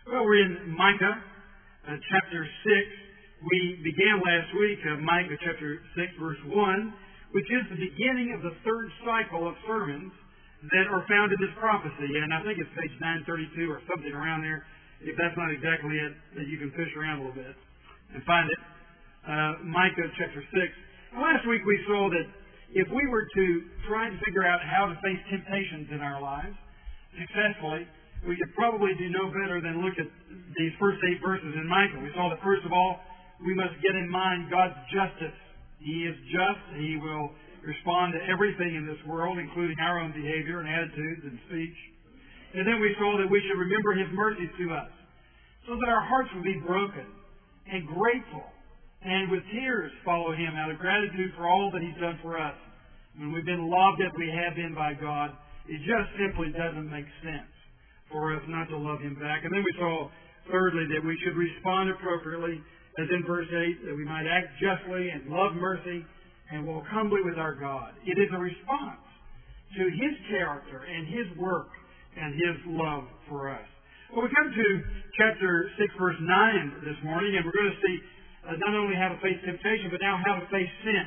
Well, we're in Micah chapter 6. We began last week Micah chapter 6, verse 1, which is the beginning of the third cycle of sermons that are found in this prophecy. And I think it's page 932 or something around there. If that's not exactly it, then you can fish around a little bit and find it. Micah chapter 6. And last week we saw that if we were to try to figure out how to face temptations in our lives successfully, we could probably do no better than look at these first 8 verses in Micah. We saw that first of all, we must get in mind God's justice. He is just. He will respond to everything in this world, including our own behavior and attitudes and speech. And then we saw that we should remember His mercies to us, so that our hearts will be broken and grateful, and with tears follow Him out of gratitude for all that He's done for us. When we've been loved as we have been by God, it just simply doesn't make sense for us not to love Him back. And then we saw, thirdly, that we should respond appropriately, as in verse 8, that we might act justly and love mercy and walk humbly with our God. It is a response to His character and His work and His love for us. Well, we come to chapter 6, verse 9 this morning, and we're going to see not only how to face temptation, but now how to face sin.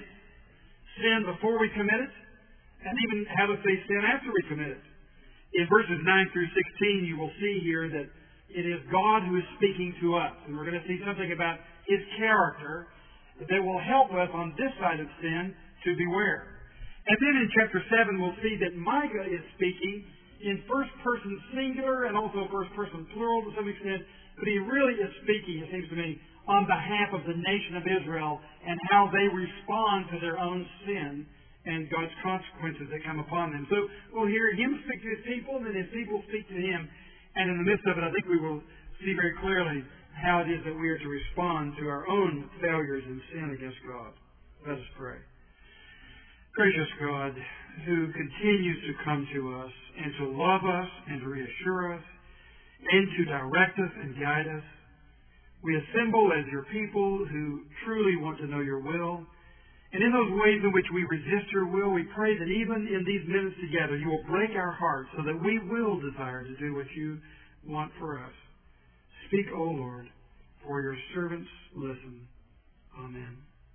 Sin before we commit it, and even how to face sin after we commit it. In verses 9 through 16, you will see here that it is God who is speaking to us. And we're going to see something about His character that will help us on this side of sin to beware. And then in chapter 7, we'll see that Micah is speaking in first person singular and also first person plural to some extent. But he really is speaking, it seems to me, on behalf of the nation of Israel and how they respond to their own sin and God's consequences that come upon them. So we'll hear Him speak to His people, and then His people speak to Him. And in the midst of it, I think we will see very clearly how it is that we are to respond to our own failures and sin against God. Let us pray. Gracious God, who continues to come to us and to love us and to reassure us and to direct us and guide us, we assemble as your people who truly want to know your will. And in those ways in which we resist your will, we pray that even in these minutes together, you will break our hearts so that we will desire to do what you want for us. Speak, O Lord, for your servants listen. Amen.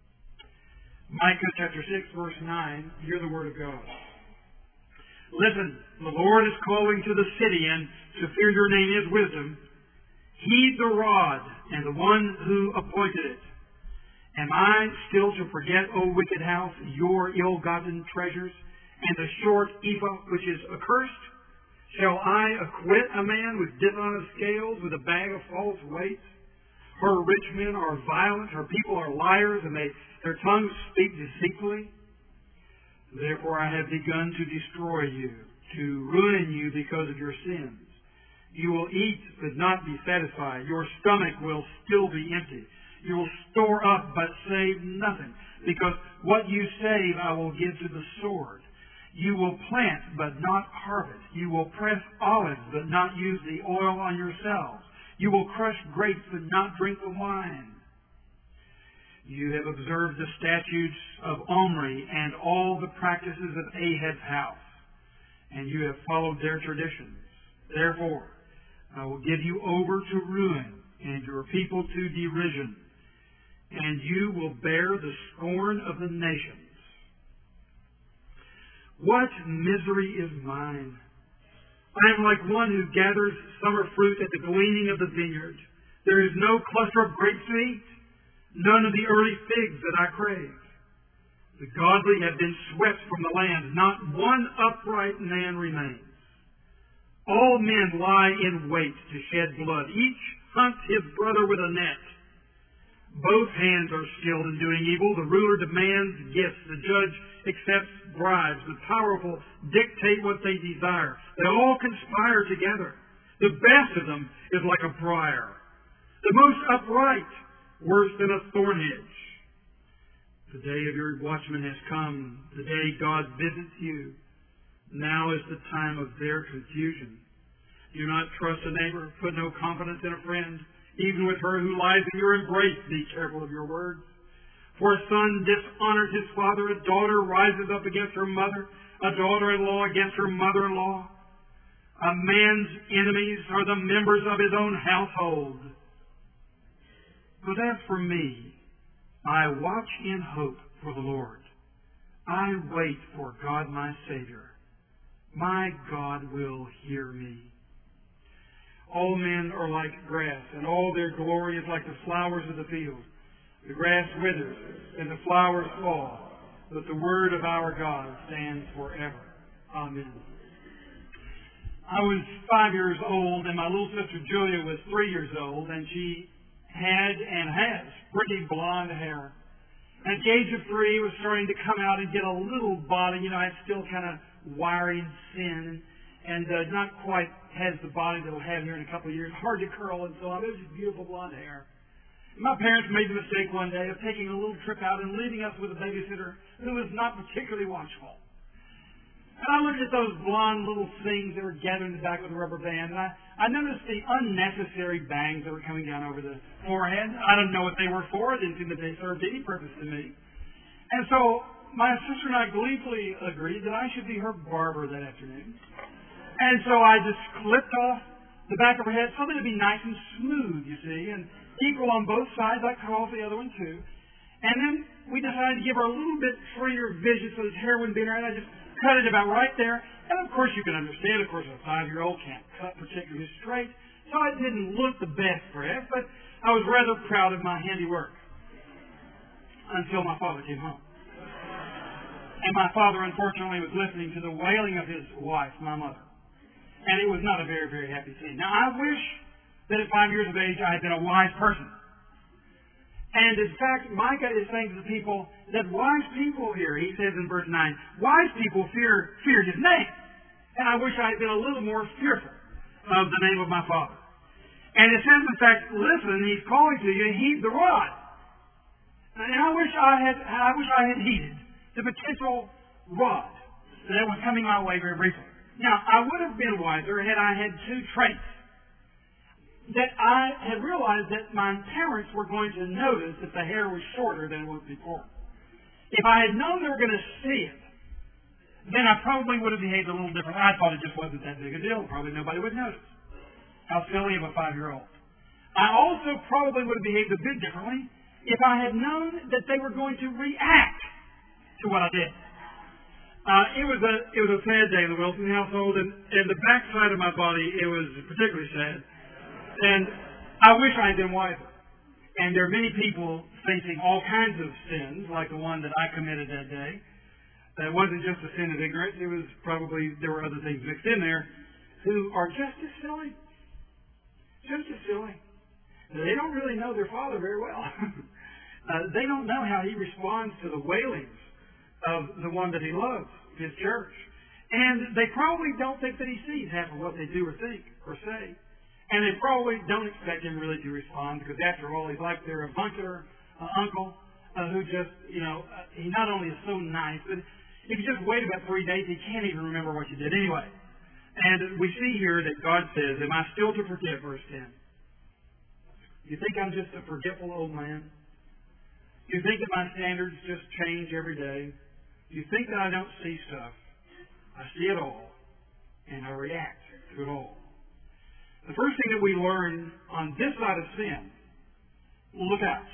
Micah chapter 6, verse 9, hear the word of God. Listen, the Lord is calling to the city, and to fear your name is wisdom. Heed the rod and the one who appointed it. Am I still to forget, O wicked house, your ill-gotten treasures, and the short ephah which is accursed? Shall I acquit a man with dishonest scales, with a bag of false weights? Her rich men are violent, her people are liars, and their tongues speak deceitfully. Therefore I have begun to destroy you, to ruin you because of your sins. You will eat but not be satisfied. Your stomach will still be empty. You will store up but save nothing, because what you save I will give to the sword. You will plant but not harvest. You will press olives but not use the oil on yourselves. You will crush grapes but not drink the wine. You have observed the statutes of Omri and all the practices of Ahab's house, and you have followed their traditions. Therefore, I will give you over to ruin and your people to derision, and you will bear the scorn of the nations. What misery is mine! I am like one who gathers summer fruit at the gleaning of the vineyard. There is no cluster of grapes to eat, none of the early figs that I crave. The godly have been swept from the land. Not one upright man remains. All men lie in wait to shed blood. Each hunts his brother with a net. Both hands are skilled in doing evil. The ruler demands gifts. The judge accepts bribes. The powerful dictate what they desire. They all conspire together. The best of them is like a briar. The most upright, worse than a thorn hedge. The day of your watchman has come. The day God visits you. Now is the time of their confusion. Do not trust a neighbor. Put no confidence in a friend. Even with her who lies in your embrace, be careful of your words. For a son dishonors his father, a daughter rises up against her mother, a daughter-in-law against her mother-in-law. A man's enemies are the members of his own household. But as for me, I watch in hope for the Lord. I wait for God my Savior. My God will hear me. All men are like grass, and all their glory is like the flowers of the field. The grass withers, and the flowers fall, but the word of our God stands forever. Amen. I was 5 years old, and my little sister Julia was 3 years old, and she had and has pretty blonde hair. At the age of 3, it was starting to come out and get a little body. You know, I had still kind of wiry and thin, and not quite has the body that it'll have here in a couple of years. Hard to curl and so on. It was just beautiful blonde hair. My parents made the mistake one day of taking a little trip out and leaving us with a babysitter who was not particularly watchful. And I looked at those blonde little things that were gathered in the back of the rubber band, and I noticed the unnecessary bangs that were coming down over the forehead. I didn't know what they were for. It didn't seem that they served any purpose to me. And so my sister and I gleefully agreed that I should be her barber that afternoon. And so I just clipped off the back of her head so that it'd be nice and smooth, you see, and equal on both sides. I cut off the other one too. And then we decided to give her a little bit freer vision so his hair wouldn't be in her, and I just cut it about right there. And of course you can understand, of course, a 5-year-old can't cut particularly straight, so it didn't look the best perhaps, but I was rather proud of my handiwork until my father came home. And my father, unfortunately, was listening to the wailing of his wife, my mother. And it was not a very, very happy scene. Now, I wish that at 5 years of age I had been a wise person. And in fact, Micah is saying to the people that wise people here, he says in verse 9, wise people fear his name. And I wish I had been a little more fearful of the name of my father. And it says, in fact, listen, he's calling to you, heed the rod. And I wish I had heeded the potential rod that was coming my way very briefly. Now, I would have been wiser had I had two traits that I had realized that my parents were going to notice that the hair was shorter than it was before. If I had known they were going to see it, then I probably would have behaved a little differently. I thought it just wasn't that big a deal. Probably nobody would notice. How silly of a 5-year-old. I also probably would have behaved a bit differently if I had known that they were going to react to what I did. It was a sad day in the Wilson household, and the backside of my body, it was particularly sad. And I wish I had been wiser. And there are many people facing all kinds of sins, like the one that I committed that day. It wasn't just a sin of ignorance. It was probably, there were other things mixed in there, who are just as silly. Just as silly. They don't really know their father very well. They don't know how he responds to the wailings of the one that he loves, his church. And they probably don't think that he sees half of what they do or think or say. And they probably don't expect him really to respond, because after all, he's like their avuncular uncle who just, he not only is so nice, but if you just wait about 3 days, he can't even remember what you did anyway. And we see here that God says, am I still to forget, verse 10? You think I'm just a forgetful old man? You think that my standards just change every day? You think that I don't see stuff? I see it all, and I react to it all. The first thing that we learn on this side of sin, look out.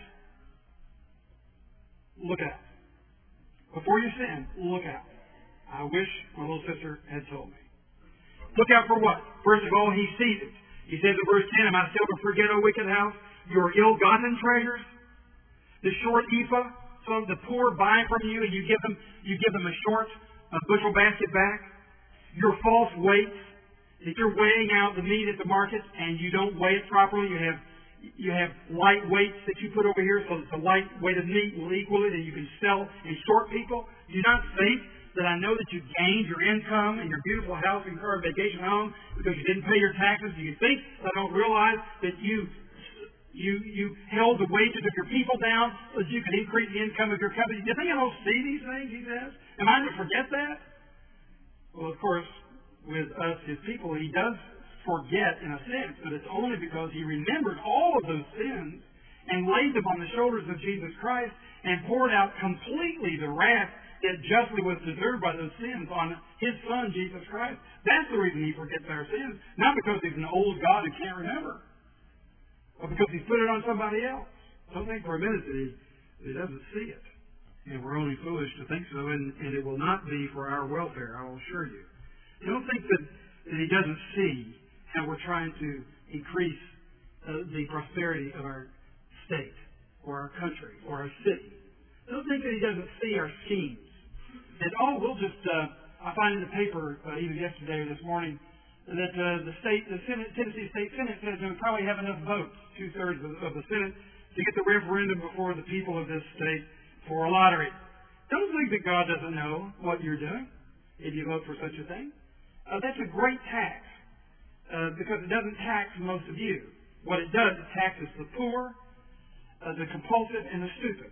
Look out. Before you sin, look out. I wish my little sister had told me. Look out for what? First of all, he sees it. He says in verse 10, am I still to forget, O wicked house, your ill-gotten treasures? The short ephah, so the poor buy from you, and you give them a bushel basket back. Your false weights, if you're weighing out the meat at the market and you don't weigh it properly, you have light weights that you put over here so that the light weight of meat will equal it, and you can sell and short people. Do you not think that I know that you gained your income and your beautiful house and car and vacation home because you didn't pay your taxes? Do you think that I don't realize that you held the wages of your people down so that you could increase the income of your company? Do you think I don't see these things, he says? Am I to forget that? Well, of course, with us, his people, he does forget in a sense, but it's only because he remembered all of those sins and laid them on the shoulders of Jesus Christ and poured out completely the wrath that justly was deserved by those sins on His Son, Jesus Christ. That's the reason He forgets our sins. Not because He's an old God who can't remember, but because He's put it on somebody else. Don't think for a minute that He doesn't see it. And we're only foolish to think so, and it will not be for our welfare, I will assure you. Don't think that He doesn't see how we're trying to increase the prosperity of our state, or our country, or our city. Don't think that He doesn't see our schemes. And we'll just, I find in the paper, even yesterday or this morning, that the Tennessee State Senate says we probably have enough votes, 2/3 of the Senate, to get the referendum before the people of this state for a lottery. Don't think that God doesn't know what you're doing if you vote for such a thing. That's a great tax, because it doesn't tax most of you. What it does, it taxes the poor, the compulsive, and the stupid.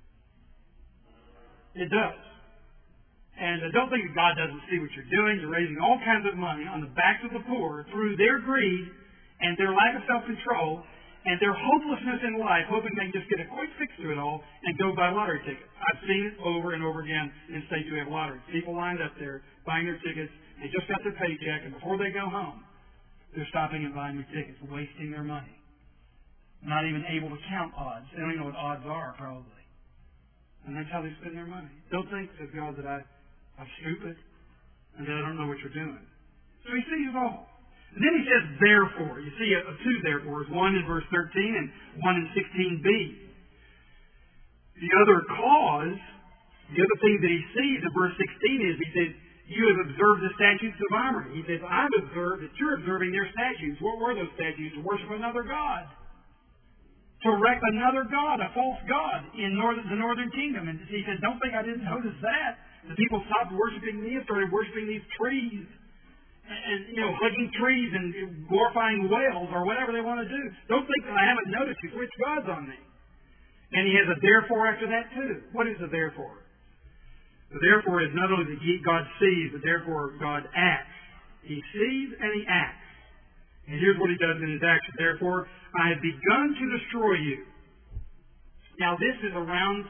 It does. And don't think that God doesn't see what you're doing. You're raising all kinds of money on the backs of the poor through their greed and their lack of self-control and their hopelessness in life, hoping they can just get a quick fix to it all and go buy lottery tickets. I've seen it over and over again in states who have lotteries. People lined up there buying their tickets. They just got their paycheck, and before they go home, they're stopping and buying their tickets, wasting their money. Not even able to count odds. They don't even know what odds are, probably. And that's how they spend their money. Don't think, says God, that I'm stupid and that I don't know what you're doing. So He sees it all. And then He says, therefore. You see two therefores, one in verse 13 and one in 16b. The other cause, the other thing that He sees in verse 16 is, He says, you have observed the statutes of Omri. He says, I've observed that you're observing their statutes. What were those statutes? To worship another God. To erect another God, a false God, in the northern kingdom. And He said, don't think I didn't notice that. The people stopped worshiping me and started worshiping these trees. And hugging trees and glorifying whales or whatever they want to do. Don't think that I haven't noticed you switch gods on me. And He has a therefore after that too. What is the therefore? The therefore is not only that God sees, but therefore God acts. He sees and He acts. And here's what He does in His action. Therefore, I have begun to destroy you. Now this is around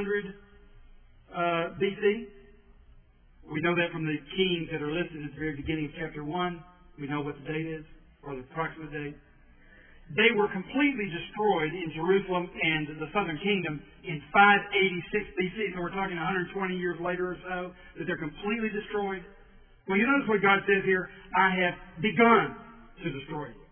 700 BC. We know that from the kings that are listed at the very beginning of chapter 1. We know what the date is, or the approximate date. They were completely destroyed in Jerusalem and the southern kingdom in 586 BC. So we're talking 120 years later or so that they're completely destroyed. Well, you notice what God says here, I have begun to destroy you.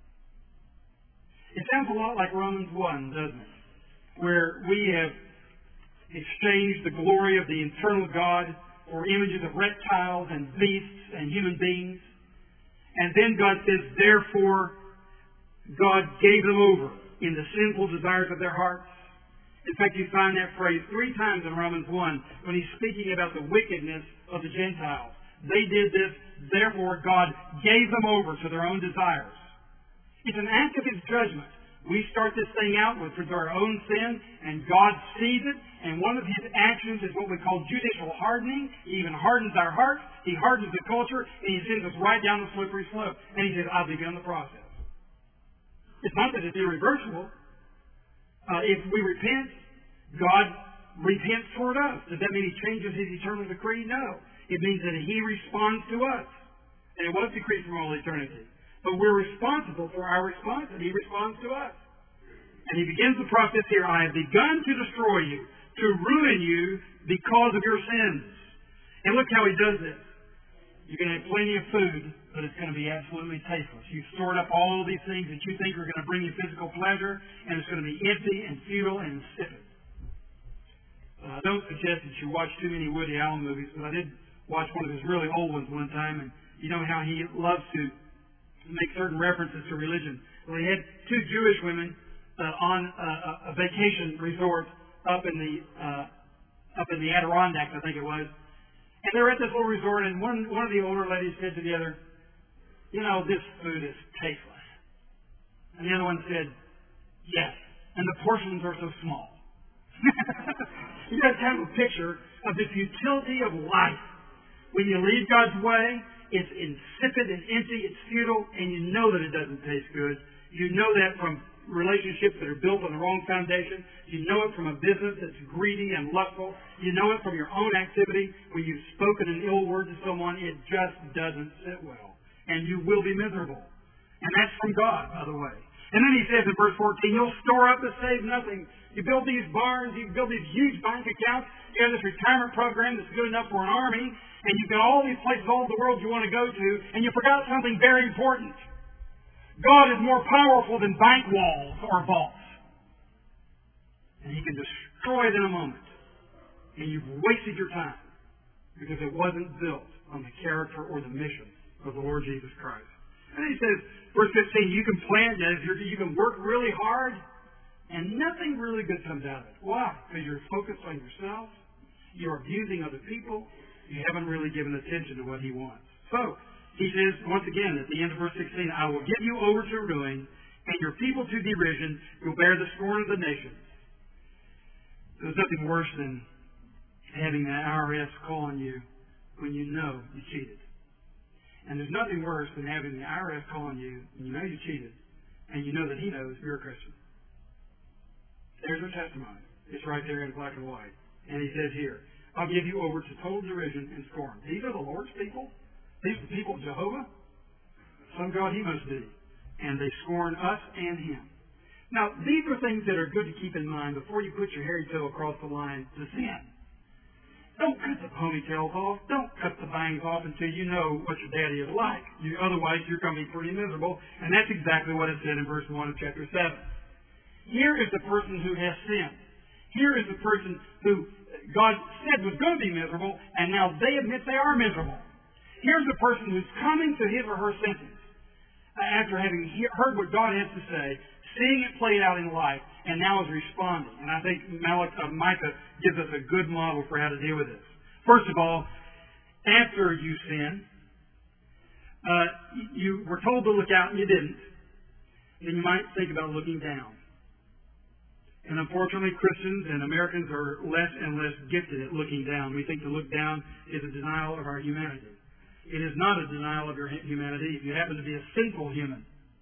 It sounds a lot like Romans 1, doesn't it? Where we have exchanged the glory of the eternal God for images of reptiles and beasts and human beings. And then God says, therefore, God gave them over in the sinful desires of their hearts. In fact, you find that phrase 3 times in Romans 1 when He's speaking about the wickedness of the Gentiles. They did this, therefore God gave them over to their own desires. It's an act of His judgment. We start this thing out with our own sin, and God sees it, and one of His actions is what we call judicial hardening. He even hardens our hearts, He hardens the culture, and He sends us right down the slippery slope. And He says, I've begun the process. It's not that it's irreversible. If we repent, God repents toward us. Does that mean He changes His eternal decree? No. It means that He responds to us. And it was decreed from all eternity. But we're responsible for our response, and He responds to us. And He begins the process here. I have begun to destroy you, to ruin you because of your sins. And look how He does this. You can have plenty of food, but it's going to be absolutely tasteless. You've stored up all these things that you think are going to bring you physical pleasure, and it's going to be empty and futile and insipid. I don't suggest that you watch too many Woody Allen movies, but I did watch one of his really old ones one time, and you know how he loves to make certain references to religion. Well, he had 2 Jewish women on a vacation resort up in the Adirondacks, I think it was. And they were at this little resort, and one of the older ladies said to the other, this food is tasteless. And the other one said, yes, and the portions are so small. You got kind of a picture of the futility of life. When you leave God's way, it's insipid and empty, it's futile, and you know that it doesn't taste good. You know that from relationships that are built on the wrong foundation. You know it from a business that's greedy and lustful. You know it from your own activity. When you've spoken an ill word to someone, it just doesn't sit well. And you will be miserable. And that's from God, by the way. And then he says in verse 14, you'll store up to save nothing. You build these barns, you build these huge bank accounts, you have this retirement program that's good enough for an army, and you've got all these places all over the world you want to go to, and you forgot something very important. God is more powerful than bank walls or vaults. And He can destroy it in a moment. And you've wasted your time because it wasn't built on the character or the mission of the Lord Jesus Christ. And then he says, verse 15, you can plan, you can work really hard, and nothing really good comes out of it. Why? Because you're focused on yourself. You're abusing other people. You haven't really given attention to what He wants. So, he says, once again, at the end of verse 16, I will give you over to ruin, and your people to derision. You'll bear the scorn of the nations. There's nothing worse than having the IRS call on you when you know you cheated. And there's nothing worse than having the IRS call on you when you know you cheated, and you know that He knows you're a Christian. There's our testimony. It's right there in black and white. And he says here, I'll give you over to total derision and scorn. These are the Lord's people? These are the people of Jehovah? Some God He must be. And they scorn us and Him. Now, these are things that are good to keep in mind before you put your hairy toe across the line to sin. Don't cut the ponytails off. Don't cut the bangs off until you know what your daddy is like. Otherwise, you're going to be pretty miserable. And that's exactly what it said in verse 1 of chapter 7. Here is the person who has sinned. Here is the person who God said was going to be miserable, and now they admit they are miserable. Here's the person who's coming to his or her senses after having heard what God has to say, seeing it played out in life, and now is responding. And I think Micah gives us a good model for how to deal with this. First of all, after you sin, you were told to look out and you didn't. Then you might think about looking down. And unfortunately, Christians and Americans are less and less gifted at looking down. We think to look down is a denial of our humanity. It is not a denial of your humanity if you happen to be a sinful human.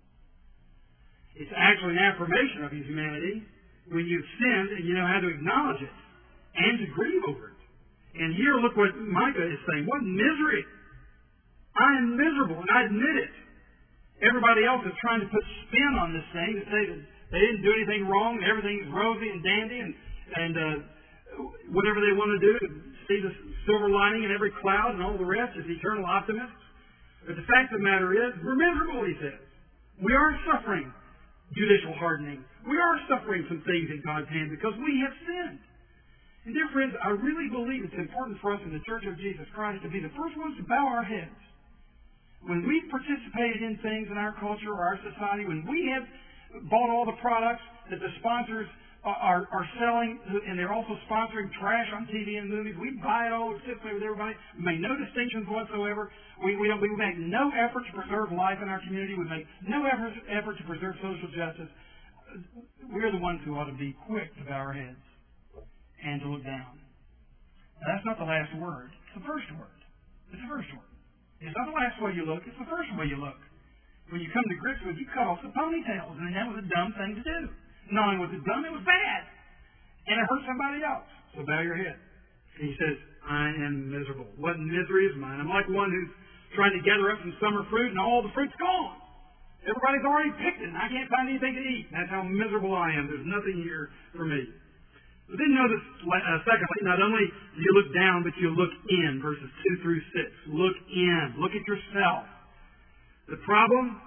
It's actually an affirmation of your humanity when you've sinned and you know how to acknowledge it and to grieve over it. And here, look what Micah is saying. What misery! I am miserable, and I admit it. Everybody else is trying to put spin on this thing to say that they didn't do anything wrong, everything is rosy and dandy, and whatever they want to do to see the silver lining in every cloud and all the rest is eternal optimists. But the fact of the matter is, we're miserable, he says. We are suffering judicial hardening. We are suffering some things in God's hand because we have sinned. And dear friends, I really believe it's important for us in the Church of Jesus Christ to be the first ones to bow our heads. When we've participated in things in our culture or our society, when we have bought all the products that the sponsors are selling, and they're also sponsoring trash on TV and movies. We buy it all, we participate with everybody. We make no distinctions whatsoever. We make no effort to preserve life in our community. We make no effort to preserve social justice. We're the ones who ought to be quick to bow our heads and to look down. Now, that's not the last word. It's the first word. It's the first word. It's not the last way you look. It's the first way you look. When you come to grips with, you cut off the ponytails, and that was a dumb thing to do. Not only was it dumb, it was bad. And it hurt somebody else. So bow your head. And he says, I am miserable. What misery is mine? I'm like one who's trying to gather up some summer fruit, and all the fruit's gone. Everybody's already picked it, and I can't find anything to eat. That's how miserable I am. There's nothing here for me. But then notice, secondly, not only do you look down, but you look in, verses 2 through 6. Look in. Look at yourself. The problem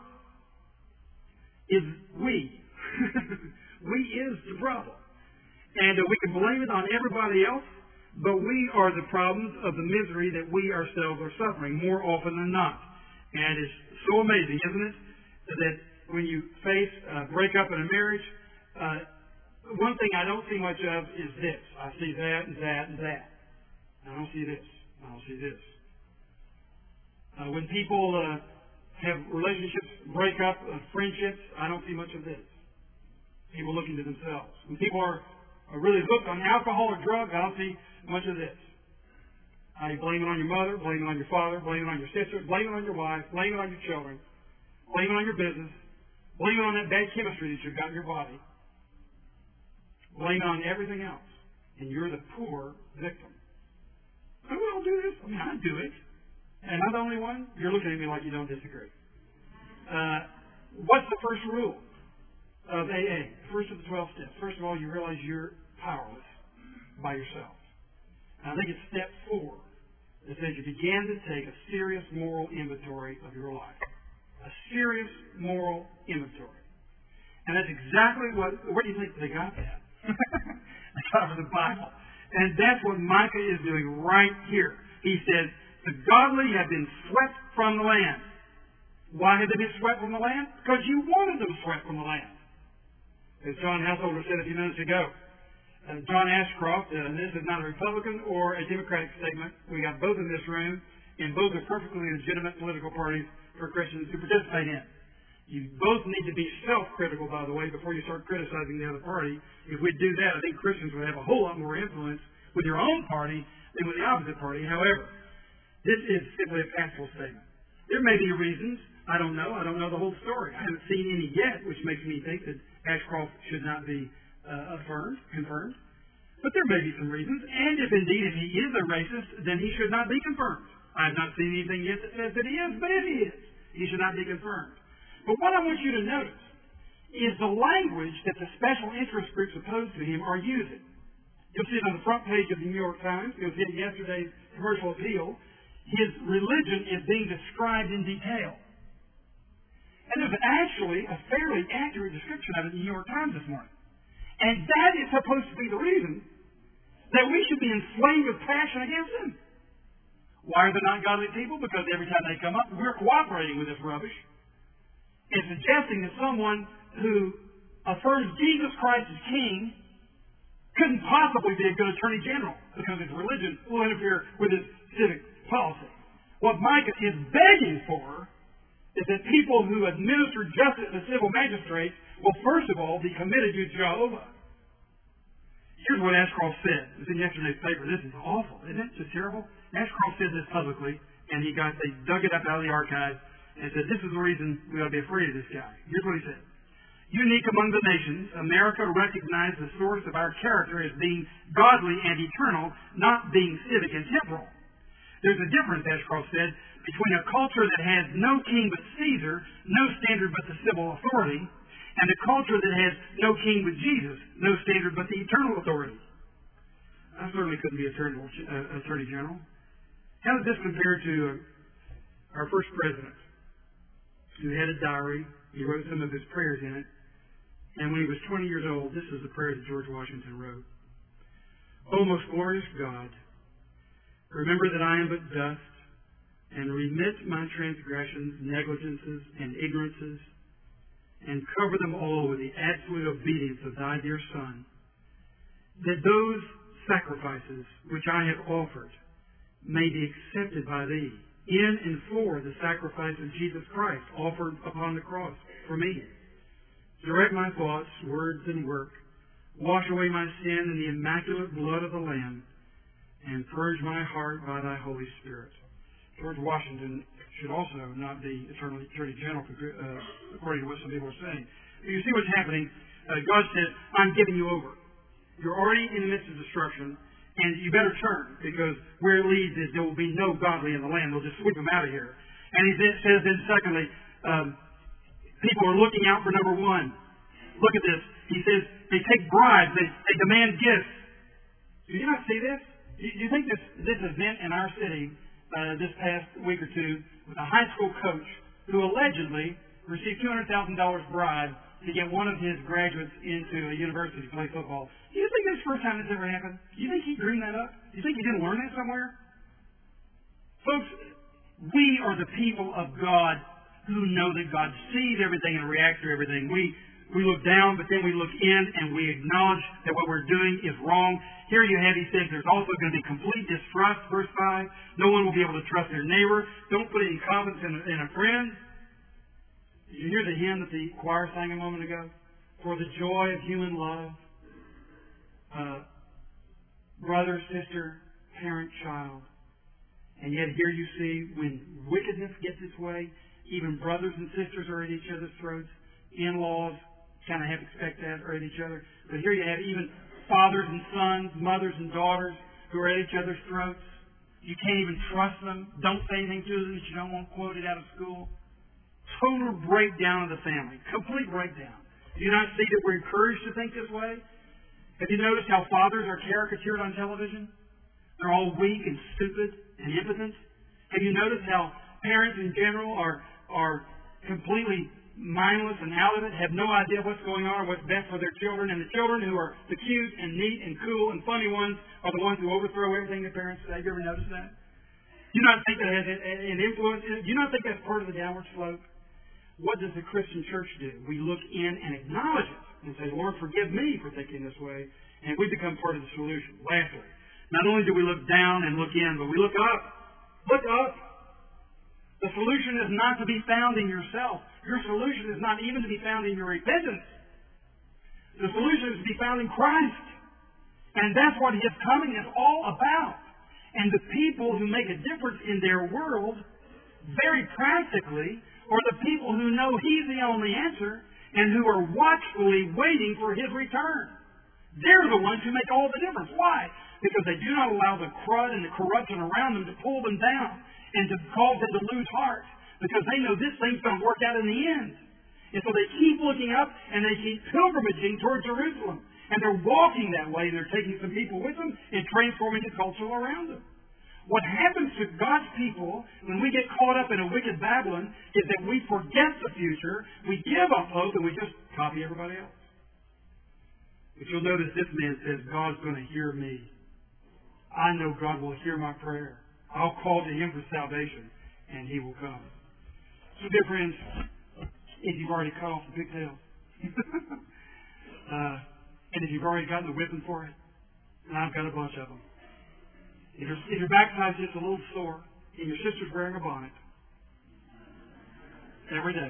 is we. We is the problem. And we can blame it on everybody else, but we are the problems of the misery that we ourselves are suffering more often than not. And it's so amazing, isn't it, that when you face a breakup in a marriage, one thing I don't see much of is this. I see that and that and that. I don't see this. I don't see this. When people have relationships break up, friendships, I don't see much of this. People looking to themselves. When people are really hooked on alcohol or drugs, I don't see much of this. You blame it on your mother, blame it on your father, blame it on your sister, blame it on your wife, blame it on your children, blame it on your business, Blame it on that bad chemistry that you've got in your body. Blame it on everything else. And you're the poor victim. Who will do this? I mean, I do it. Am I the only one? You're looking at me like you don't disagree. What's the first rule of AA? First of the 12 steps. First of all, you realize you're powerless by yourself. And I think it's step 4 that says you began to take a serious moral inventory of your life. A serious moral inventory. And that's exactly where do you think they got that? They got it from the Bible. And that's what Micah is doing right here. He says, the godly have been swept from the land. Why have they been swept from the land? Because you wanted them swept from the land. As John Householder said a few minutes ago, John Ashcroft, and this is not a Republican or a Democratic statement. We got both in this room, and both are perfectly legitimate political parties for Christians to participate in. You both need to be self-critical, by the way, before you start criticizing the other party. If we do that, I think Christians would have a whole lot more influence with your own party than with the opposite party. However, this is simply a factual statement. There may be reasons. I don't know. I don't know the whole story. I haven't seen any yet, which makes me think that Ashcroft should not be confirmed. But there may be some reasons. And if indeed if he is a racist, then he should not be confirmed. I have not seen anything yet that says that he is, but if he is, he should not be confirmed. But what I want you to notice is the language that the special interest groups opposed to him are using. You'll see it on the front page of the New York Times. You'll see it in yesterday's commercial appeal. His religion is being described in detail. And there's actually a fairly accurate description of it in the New York Times this morning. And that is supposed to be the reason that we should be inflamed with passion against him. Why are they not godly people? Because every time they come up, we're cooperating with this rubbish and suggesting that someone who affirms Jesus Christ as king couldn't possibly be a good attorney general because his religion will interfere with his civic policy. What Micah is begging for is that people who administer justice as civil magistrates will first of all be committed to Jehovah. Here's what Ashcroft said. It was in yesterday's paper. This is awful, isn't it? Just terrible. Ashcroft said this publicly, and they dug it up out of the archives and said, this is the reason we ought to be afraid of this guy. Here's what he said. Unique among the nations, America recognized the source of our character as being godly and eternal, not being civic and temporal. There's a difference, Ashcroft said, between a culture that has no king but Caesar, no standard but the civil authority, and a culture that has no king but Jesus, no standard but the eternal authority. I certainly couldn't be Attorney General. How does this compare to our first president, who had a diary? He wrote some of his prayers in it. And when he was 20 years old, this is the prayer that George Washington wrote. O most glorious God, remember that I am but dust, and remit my transgressions, negligences, and ignorances, and cover them all with the absolute obedience of thy dear Son, that those sacrifices which I have offered may be accepted by thee in and for the sacrifice of Jesus Christ offered upon the cross for me. Direct my thoughts, words, and work. Wash away my sin in the immaculate blood of the Lamb, and purge my heart by thy Holy Spirit. George Washington should also not be Attorney General, according to what some people are saying. But you see what's happening. God says, I'm giving you over. You're already in the midst of destruction, and you better turn, because where it leads is there will be no godly in the land. They'll just sweep them out of here. And he says then, secondly, people are looking out for number one. Look at this. He says they take bribes. They demand gifts. Do you not see this? Do you think this event in our city this past week or two with a high school coach who allegedly received $200,000 bribe to get one of his graduates into a university to play football? Do you think that's the first time this ever happened? Do you think he dreamed that up? Do you think he didn't learn that somewhere? Folks, we are the people of God who know that God sees everything and reacts to everything. We look down, but then we look in and we acknowledge that what we're doing is wrong. Here you have, he says, there's also going to be complete distrust, verse 5. No one will be able to trust their neighbor. Don't put any confidence in a friend. Did you hear the hymn that the choir sang a moment ago? For the joy of human love, brother, sister, parent, child. And yet here you see, when wickedness gets its way, even brothers and sisters are at each other's throats. in-laws kind of have to expect that or at each other. But here you have even fathers and sons, mothers and daughters who are at each other's throats. You can't even trust them. Don't say anything to them that you don't want quoted out of school. Total breakdown of the family. Complete breakdown. Do you not see that we're encouraged to think this way? Have you noticed how fathers are caricatured on television? They're all weak and stupid and impotent. Have you noticed how parents in general are completely mindless and out of it, have no idea what's going on or what's best for their children, and the children who are the cute and neat and cool and funny ones are the ones who overthrow everything the parents say? You ever notice that? Do you not think that has an influence? Do you not think that's part of the downward slope? What does the Christian church do? We look in and acknowledge it and say, Lord, forgive me for thinking this way, and we become part of the solution. Lastly, not only do we look down and look in, but we look up. Look up. The solution is not to be found in yourself. Your solution is not even to be found in your repentance. The solution is to be found in Christ. And that's what His coming is all about. And the people who make a difference in their world, very practically, are the people who know He's the only answer and who are watchfully waiting for His return. They're the ones who make all the difference. Why? Because they do not allow the crud and the corruption around them to pull them down and to cause them to lose heart. Because they know this thing's going to work out in the end. And so they keep looking up and they keep pilgrimaging toward Jerusalem. And they're walking that way and they're taking some people with them and transforming the culture around them. What happens to God's people when we get caught up in a wicked Babylon is that we forget the future, we give up hope, and we just copy everybody else. But you'll notice this man says, God's going to hear me. I know God will hear my prayer. I'll call to Him for salvation, and He will come. So, dear friends, if you've already cut off the pigtails, and if you've already gotten the whipping for it, and I've got a bunch of them, if your backside's just a little sore, and your sister's wearing a bonnet every day,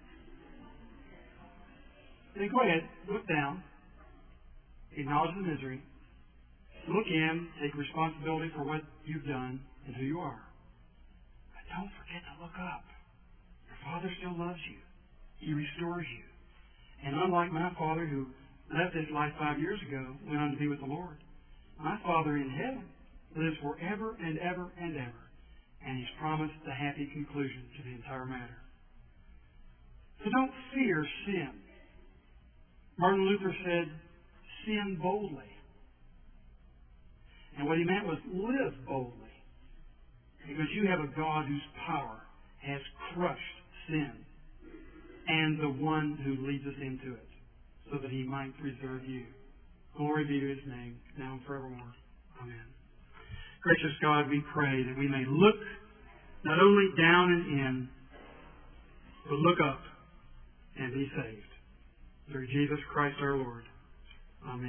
then go ahead, look down, acknowledge the misery, look in, take responsibility for what you've done and who you are. But don't forget to look up. Your Father still loves you. He restores you. And unlike my father who left this life 5 years ago, went on to be with the Lord, my Father in heaven lives forever and ever and ever. And He's promised the happy conclusion to the entire matter. So don't fear sin. Martin Luther said, sin boldly. And what he meant was live boldly. Because you have a God whose power has crushed sin and the one who leads us into it so that He might preserve you. Glory be to His name, now and forevermore. Amen. Gracious God, we pray that we may look not only down and in, but look up and be saved. Through Jesus Christ our Lord. Amen.